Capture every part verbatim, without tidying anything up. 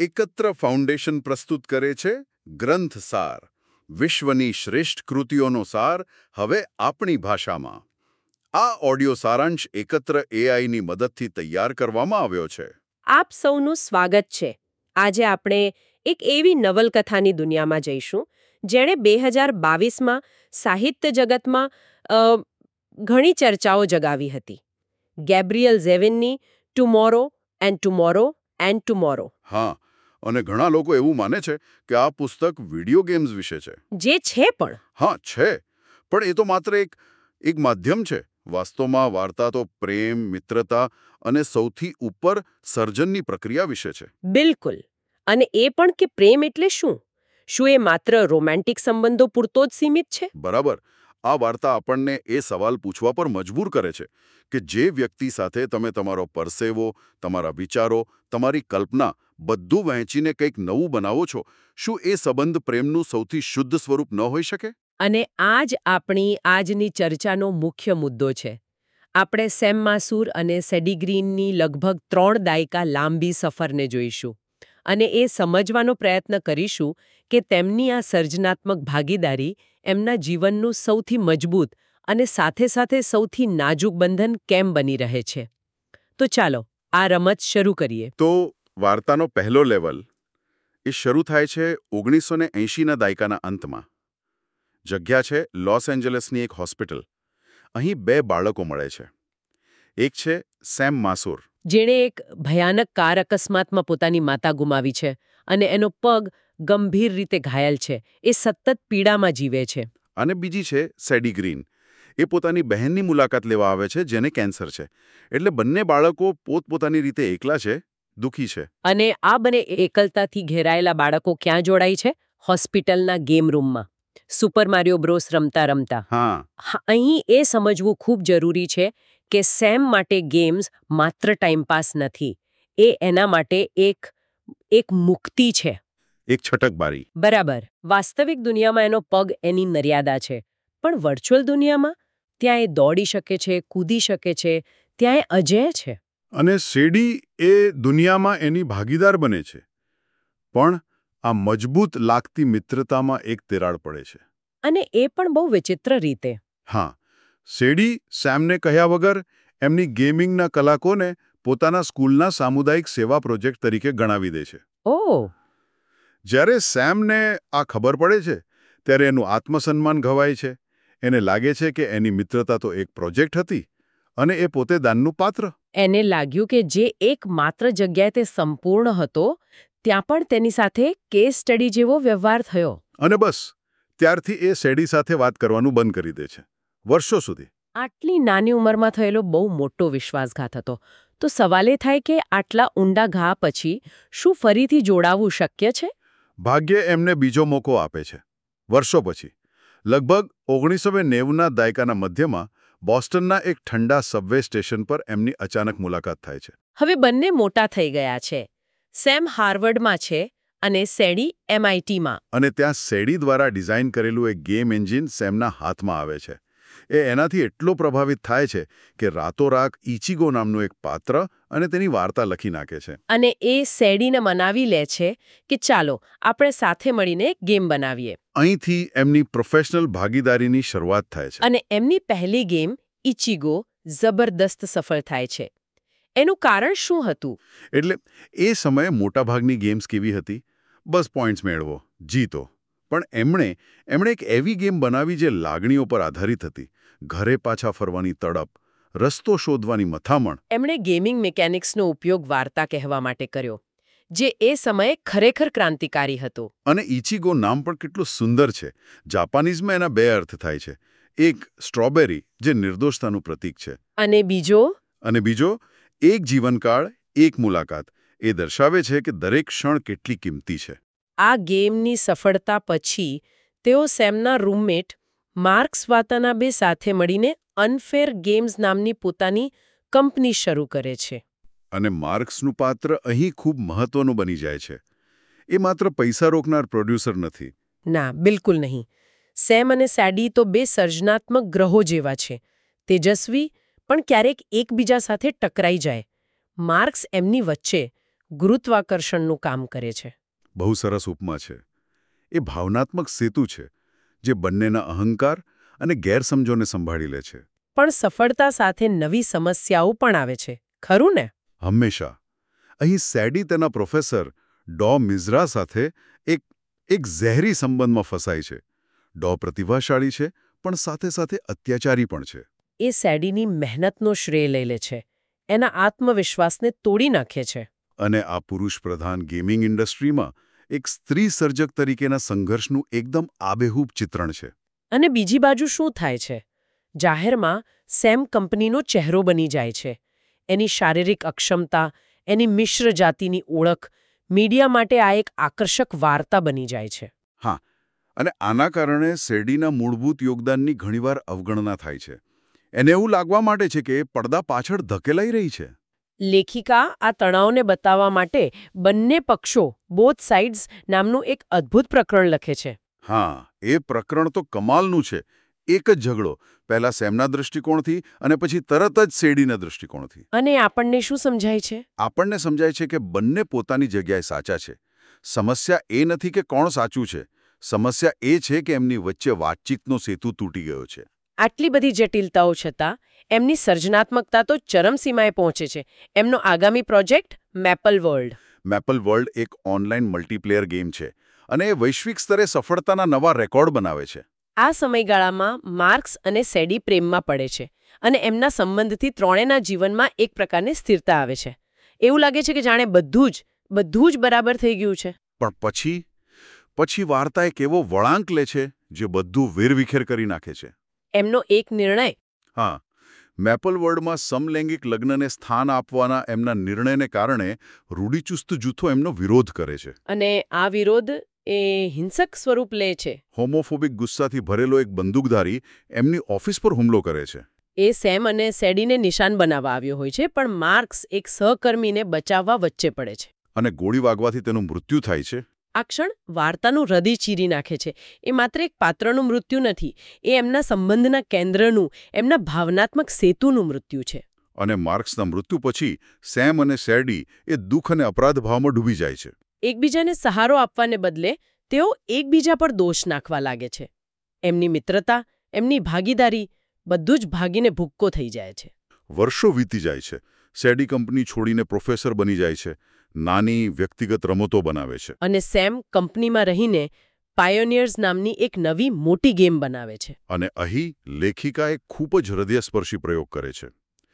એકત્ર ફાઉન્ડેશન પ્રસ્તુત કરે છે ગ્રંથસાર, વિશ્વની શ્રેષ્ઠ કૃતિઓનો સાર હવે આપણી ભાષામાં. આ ઓડિયો સારાંશ એકત્ર એઆઈની મદદથી તૈયાર કરવામાં આવ્યો છે. આપ સૌનું સ્વાગત છે. આજે આપણે એક એવી નવલકથાની દુનિયામાં જઈશું જેણે બે હજાર બાવીસમાં સાહિત્ય જગતમાં અ, ઘણી ચર્ચાઓ જગાવી હતી. ગેબ્રિયલ ઝેવિનની tomorrow and tomorrow and tomorrow. હા, અને ઘણા લોકો એવું માને છે કે આ પુસ્તક વિડિયો ગેમ્સ વિશે છે. જે છે પણ હા છે, પણ એ તો માત્ર એક એક માધ્યમ છે. વાસ્તવમાં વાર્તા તો પ્રેમ, મિત્રતા અને સૌથી ઉપર સર્જનની પ્રક્રિયા વિશે છે. બિલકુલ. અને એ પણ કે પ્રેમ એટલે શું? શું એ માત્ર રોમેન્ટિક સંબંધો પૂરતો જ સીમિત છે? બરાબર. આ વાર્તા આપણને એ સવાલ પૂછવા પર મજબૂર કરે છે કે જે વ્યક્તિ સાથે તમે તમારો પરસેવો, તમારા વિચારો, તમારી કલ્પના બધું વહેંચીને કંઈક નવું બનાવો છો, શું એ સંબંધ પ્રેમનું સૌથી શુદ્ધ સ્વરૂપ ન હોઈ શકે? અને આ જ આપણી આજની ચર્ચાનો મુખ્ય મુદ્દો છે. આપણે સેમ માસુર અને સેડી ગ્રીનની લગભગ ત્રણ દાયકા લાંબી સફરને જોઈશું અને એ સમજવાનો પ્રયત્ન કરીશું કે તેમની આ સર્જનાત્મક ભાગીદારી એમના જીવનનું સૌથી મજબૂત અને સાથે સાથે સૌથી નાજુક બંધન કેમ બની રહે છે. તો ચાલો આ રમત શરૂ કરીએ. તો વાર્તાનો પહેલો લેવલ એ શરૂ થાય છે ઓગણીસો ને એંશીના દાયકાના અંતમાં. જગ્યા છે લોસ એન્જલસની એક હોસ્પિટલ. અહીં બે બાળકો મળે છે. એક છે સેમ માસુર, જેણે એક ભયાનક કાર અકસ્માતમાં પોતાની માતા ગુમાવી છે અને એનો પગ ગંભીર રીતે ઘાયલ છે. એ સતત પીડામાં જીવે છે. અને બીજી છે સેડી ગ્રીન. એ પોતાની બહેનની મુલાકાત લેવા આવે છે જેને કેન્સર છે. એટલે બંને બાળકો પોતપોતાની રીતે એકલા છે, દુઃખી છે. અને આ બંને એકલતાથી ઘેરાયેલા બાળકો ક્યાં જોડાય છે? હોસ્પિટલના ગેમ રૂમમાં સુપર મારિયો બ્રોસ રમતા રમતા. હા, હા, અહીં એ સમજવું ખૂબ જરૂરી છે કે સેમ માટે ગેમ્સ માત્ર ટાઈમપાસ નથી. એ એના માટે એક એક મુક્તિ છે. એક છટકબારી. બરાબર. વાસ્તવિક દુનિયામાં એનો પગ એની મર્યાદા છે, પણ વર્ચ્યુઅલ દુનિયામાં ત્યાં એ દોડી શકે છે, કૂદી શકે છે, ત્યાં એ અજેય છે. અને સેડી એ દુનિયામાં એની ભાગીદાર બને છે. પણ આ મજબૂત લાગતી મિત્રતામાં એક તિરાડ પડે છે. અને એ પણ બહુ વિચિત્ર રીતે. હા, સેડી સેમને કહ્યા વગર એમની ગેમિંગના કલાકોને પોતાના સ્કૂલના સામુદાયિક સેવા પ્રોજેક્ટ તરીકે ગણાવી દે છે. ઓહ. જ્યારે સેમને આ ખબર પડે છે ત્યારે એનું આત્મસન્માન ઘવાય છે. એને લાગે છે કે એની મિત્રતા તો એક પ્રોજેક્ટ હતી અને એ પોતે દાનનું પાત્ર. એને લાગ્યું કે જે એક માત્ર જગ્યાએ તે સંપૂર્ણ હતો ત્યાં પણ તેની સાથે કેસ સ્ટડી જેવો વ્યવહાર થયો. અને બસ ત્યારથી એ સેડી સાથે વાત કરવાનું બંધ કરી દે છે, વર્ષો સુધી. આટલી નાની ઉંમરમાં થયેલો બહુ મોટો વિશ્વાસઘાત હતો. તો સવાલ એ થાય કે આટલા ઊંડા ઘા પછી શું ફરીથી જોડાવું શક્ય છે? ભાગ્ય એમને બીજો મોકો આપે છે. વર્ષો પછી લગભગ ઓગણીસો નેવુંના દાયકાના મધ્યમાં બોસ્ટનના એક ઠંડા સબવે સ્ટેશન પર એમની અચાનક મુલાકાત થાય છે. હવે બંને મોટા થઈ ગયા છે. સેમ હાર્વર્ડમાં છે અને સેડી એમઆઈટીમાં. અને ત્યાં સેડી દ્વારા ડિઝાઇન કરેલું એક ગેમ એન્જિન સેમના હાથમાં આવે છે. એ એનાથી એટલો પ્રભાવિત થાય છે કે રાતોરાત ઇચિગો નામનું એક પાત્ર અને તેની વાર્તા લખી નાખે છે. અને એ સેડીને મનાવી લે છે કે ચાલો આપણે સાથે મળીને એક ગેમ બનાવીએ. અહીંથી એમની પ્રોફેશનલ ભાગીદારીની શરૂઆત થાય છે. અને એમની પહેલી ગેમ ઇચિગો જબરદસ્ત સફળ થાય છે. એનું કારણ શું હતું? એટલે એ સમયે મોટાભાગની ગેમ્સ કેવી હતી? બસ પોઈન્ટ્સ મેળવો, જીતો. પણ એમણે એમણે એક એવી ગેમ બનાવી જે લાગણીઓ પર આધારિત હતી. ઘરે પાછા ફરવાની તડપ, રસ્તો શોધવાની મથામણ. એમણે ગેમિંગ મિકેનિક્સનો ઉપયોગ વાર્તા કહેવા માટે કર્યો, જે એ સમયે ખરેખર ક્રાંતિકારી હતો. અને ઇચિગો નામ પણ કેટલું સુંદર છે. જાપાનીઝમાં એના બે અર્થ થાય છે. એક સ્ટ્રોબેરી, જે નિર્દોષતાનું પ્રતીક છે. અને બીજો? અને બીજો એક જીવનકાળ, એક મુલાકાત. એ દર્શાવે છે કે દરેક ક્ષણ કેટલી કિંમતી છે. આ ગેમની સફળતા પછી તેઓ સેમના રૂમમેટ માર્ક્સ વાતાનાબે સાથે મળીને અનફેર ગેમ્સ નામની પોતાની કંપની શરૂ કરે છે. અને માર્ક્સનું પાત્ર અહીં ખૂબ મહત્વનું બની જાય છે. એ માત્ર પૈસા રોકનાર પ્રોડ્યુસર નથી. ના, બિલકુલ નહીં. સેમ અને સેડી તો બે સર્જનાત્મક ગ્રહો જેવા છે. તેજસ્વી, પણ ક્યારેક એકબીજા સાથે ટકરાઈ જાય. માર્ક્સ એમની વચ્ચે, ગુરુત્વાકર્ષણનું કામ કરે છે. બહુ સરસ ઉપમા છે. એ ભાવનાત્મક સેતુ છે જે બંનેના અહંકાર અને ગેરસમજોને સંભાળી લે છે. પણ સફળતા સાથે નવી સમસ્યાઓ પણ આવે છે, ખરું ને? હંમેશા. અહીં સેડી તેના પ્રોફેસર ડો મિઝરા સાથે એક એક ઝેરી સંબંધમાં ફસાય છે. ડો પ્રતિભાશાળી છે, પણ સાથે સાથે અત્યાચારી પણ છે. એ સેડીની મહેનતનો શ્રેય લઈ લે છે, એના આત્મવિશ્વાસને તોડી નાખે છે. અને આ પુરુષ પ્રધાન ગેમિંગ ઇન્ડસ્ટ્રીમાં એક સ્ત્રી સર્જક તરીકેના સંઘર્ષનું એકદમ આબેહૂબ ચિત્રણ છે. અને બીજી બાજુ શું થાય છે? જાહેરમાં સેમ કંપનીનો ચહેરો બની જાય છે. એની શારીરિક અક્ષમતા, એની મિશ્ર જાતિની ઓળખ મીડિયા માટે આ એક આકર્ષક વાર્તા બની જાય છે. હા, અને આના કારણે સેડીના મૂળભૂત યોગદાનની ઘણીવાર અવગણના થાય છે. એને એવું લાગવા માટે છે કે પડદા પાછળ ધકેલાઈ રહી છે. લેખિકા આ તણાવને બતાવવા માટે બંને પક્ષો બોથ સાઇડ્સ નામનું એક અદ્ભુત પ્રકરણ લખે છે. હા, એ પ્રકરણ તો કમાલનું છે. એક જ ઝઘડો, પહેલા સેમના દૃષ્ટિકોણથી અને પછી તરત જ સેડીના દૃષ્ટિકોણથી. અને આપણને શું સમજાય છે? આપણને સમજાય છે કે બંને પોતાની જગ્યાએ સાચા છે. સમસ્યા એ નથી કે કોણ સાચું છે. સમસ્યા એ છે કે એમની વચ્ચે વાતચીતનો સેતુ તૂટી ગયો છે. આટલી બધી જટિલતાઓ છતાં એમની સર્જનાત્મકતા તો ચરમસીમાએ પહોંચે છે. એમનો આગામી project maple world. Maple world એક ઓનલાઈન મલ્ટીપ્લેયર ગેમ છે અને એ વૈશ્વિક સ્તરે સફળતાના નવા રેકોર્ડ બનાવે છે. આ સમયગાળામાં માર્ક્સ અને સેડી પ્રેમમાં પડે છે અને એમના સંબંધથી ત્રણેયના જીવનમાં એક પ્રકારની સ્થિરતા આવે છે. એવું લાગે છે કે જાણે બધું જ બધું જ બરાબર થઈ ગયું છે. પણ પછી પછી વાર્તા એક એવો વળાંક લે છે જે બધું વેરવિખેર કરી નાખે છે. એમનો એક નિર્ણય. હા, મેપલ વર્લ્ડમાં સમલૈંગિક લગ્નને સ્થાન આપવાના એમના નિર્ણયને કારણે રૂઢિચુસ્ત જૂથો એમનો વિરોધ કરે છે. અને આ વિરોધ એ હિંસક સ્વરૂપ લે છે. હોમોફોબિક ગુસ્સાથી ભરેલો એક બંદૂકધારી એમની ઓફિસ પર હુમલો કરે છે. એ સેમ અને સેડીને નિશાન બનાવવા આવ્યો હોય છે, પણ માર્ક્સ એક સહકર્મીને બચાવવા વચ્ચે પડે છે. અને ગોળી વાગવાથી તેનું મૃત્યુ થાય છે. આ ક્ષણ વાર્તાનું હૃદય ચીરી નાખે છે. એ માત્ર એક પાત્રનું મૃત્યુ નથી, એ એમના સંબંધના કેન્દ્રનું, એમના ભાવનાત્મક સેતુનું મૃત્યુ છે. અને માર્ક્સના મૃત્યુ પછી સેમ અને સેડી એ દુઃખ અને અપરાધ ભાવમાં ડૂબી જાય છે. એકબીજાને સહારો આપવાને બદલે તેઓ એકબીજા પર દોષ નાખવા લાગે છે. એમની મિત્રતા, એમની ભાગીદારી બધું જ ભાગીને ભૂક્કો થઈ જાય છે. વર્ષો વીતી જાય છે. સેડી કંપની છોડીને પ્રોફેસર બની જાય છે. નાની વ્યક્તિગત રમતો બનાવે છે. અને સેમ કંપનીમાં રહીને પાયોનિયર્સ નામની એક નવી મોટી ગેમ બનાવે છે. અને અહીં લેખિકાએ ખૂબ જ હૃદયસ્પર્શી પ્રયોગ કરે છે.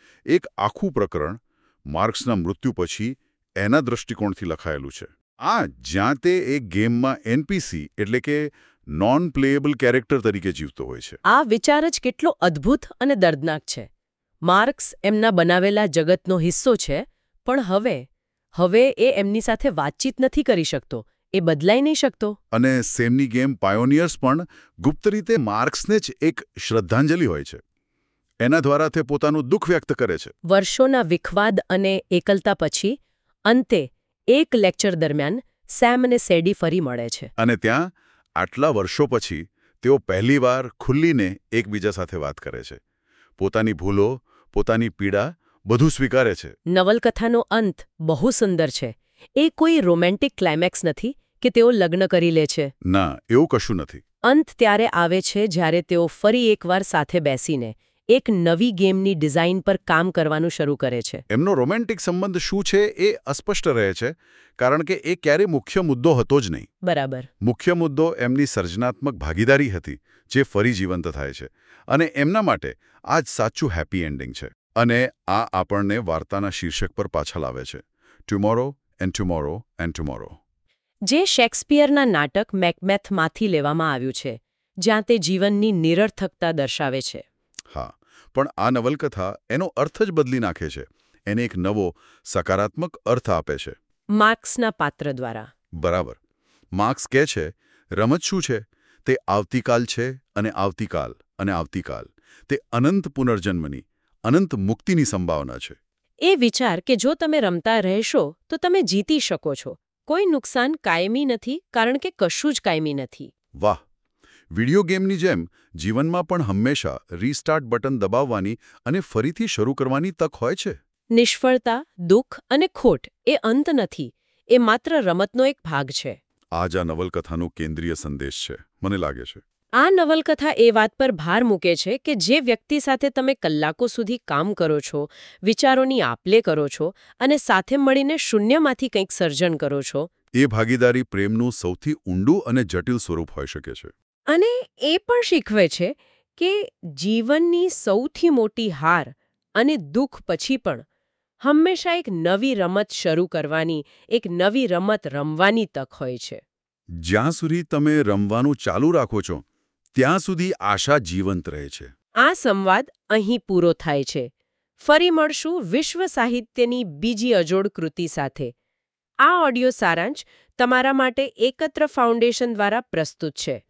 એક આખું પ્રકરણ માર્ક્સના મૃત્યુ પછી એના દૃષ્ટિકોણથી લખાયેલું છે. આ જ્યાં તે એક ગેમમાં એનપીસી એટલે કે નોન પ્લેયેબલ કેરેક્ટર તરીકે જીવતો હોય છે. આ વિચાર જ કેટલો અદ્ભુત અને દર્દનાક છે. માર્ક્સ એમના બનાવેલા જગતનો હિસ્સો છે, પણ હવે હવે એ એમની સાથે વાતચીત નથી કરી શકતો. એ બદલાઈ નહીં શકતો. અને સેમની ગેમ પાયોનિયર્સ પણ ગુપ્ત રીતે માર્ક્સને જ એક શ્રદ્ધાંજલિ હોય છે. એના દ્વારા તે પોતાનું દુઃખ વ્યક્ત કરે છે. વર્ષોના વિખવાદ અને એકલતા પછી અંતે એક લેક્ચર દરમિયાન સેમ અને સેડી ફરી મળે છે. અને ત્યાં આટલા વર્ષો પછી તેઓ પહેલીવાર ખુલ્લીને એકબીજા સાથે વાત કરે છે. પોતાની ભૂલો, પોતાની પીડા બધું સ્વીકારે છે. નવલકથાનો અંત બહુ સુંદર છે. એ કોઈ રોમેન્ટિક ક્લાઇમેક્સ નથી કે તેઓ લગ્ન કરી લે છે. ના, એવું કશું નથી. અંત ત્યારે આવે છે જ્યારે તેઓ ફરી એકવાર સાથે બેસીને એક નવી ગેમની ડિઝાઇન પર કામ કરવાનું શરૂ કરે છે. એમનો રોમેન્ટિક સંબંધ શું છે એ અસ્પષ્ટ રહે છે, કારણ કે એ ક્યારેય મુખ્ય મુદ્દો હતો જ નહીં. બરાબર. મુખ્ય મુદ્દો એમની સર્જનાત્મક ભાગીદારી હતી, જે ફરી જીવંત થાય છે. અને એમના માટે આ જ સાચું હેપી એન્ડિંગ છે. અને આ આપણને વાર્તાના શીર્ષક પર પાછા લાવે છે. Tomorrow and tomorrow and tomorrow. જે શેક્સપિયરના નાટક મેકબેથમાંથી લેવામાં આવ્યું છે, જ્યાં તે જીવનની નિરર્થકતા દર્શાવે છે. હા, પણ આ નવલકથા એનો અર્થ જ બદલી નાખે છે. એને એક નવો સકારાત્મક અર્થ આપે છે. માર્ક્સના પાત્ર દ્વારા. બરાબર. માર્ક્સ કહે છે, રમત શું છે? તે આવતીકાલ છે અને આવતીકાલ અને આવતીકાલ. તે અનંત પુનર્જન્મની, અનંત મુક્તિની સંભાવના છે. એ વિચાર કે જો તમે રમતા રહેશો તો તમે જીતી શકો છો. કોઈ નુકસાન કાયમી નથી, કારણ કે કશું જ કાયમી નથી. વાહ! વિડિયો ગેમની જેમ જીવનમાં પણ હંમેશા રીસ્ટાર્ટ બટન દબાવવાની અને ફરીથી શરૂ કરવાની તક હોય છે. નિષ્ફળતા, દુઃખ અને ખોટ એ અંત નથી, એ માત્ર રમતનો એક ભાગ છે. આ જ આ નવલકથાનો કેન્દ્રીય સંદેશ છે, મને લાગે છે. આ નવલકથા એ વાત પર ભાર મૂકે છે કે જે વ્યક્તિ સાથે તમે કલાકો સુધી કામ કરો છો, વિચારોની આપ-લે કરો છો અને સાથે મળીને શૂન્યમાંથી કંઈક સર્જન કરો છો, એ ભાગીદારી પ્રેમનું સૌથી ઊંડું અને જટિલ સ્વરૂપ હોઈ શકે છે. અને એ પણ શીખવે છે કે જીવનની સૌથી મોટી હાર અને દુઃખ પછી પણ હંમેશા એક નવી રમત શરૂ કરવાની, એક નવી રમત રમવાની તક હોય છે. જ્યાં સુધી તમે રમવાનું ચાલુ રાખો છો ત્યાં સુધી આશા જીવંત રહે છે. આ સંવાદ અહીં પૂરો થાય છે. ફરી મળશું વિશ્વ સાહિત્યની બીજી અજોડ કૃતિ સાથે. આ ઓડિયો સારાંશ તમારા માટે એકત્ર ફાઉન્ડેશન દ્વારા પ્રસ્તુત છે.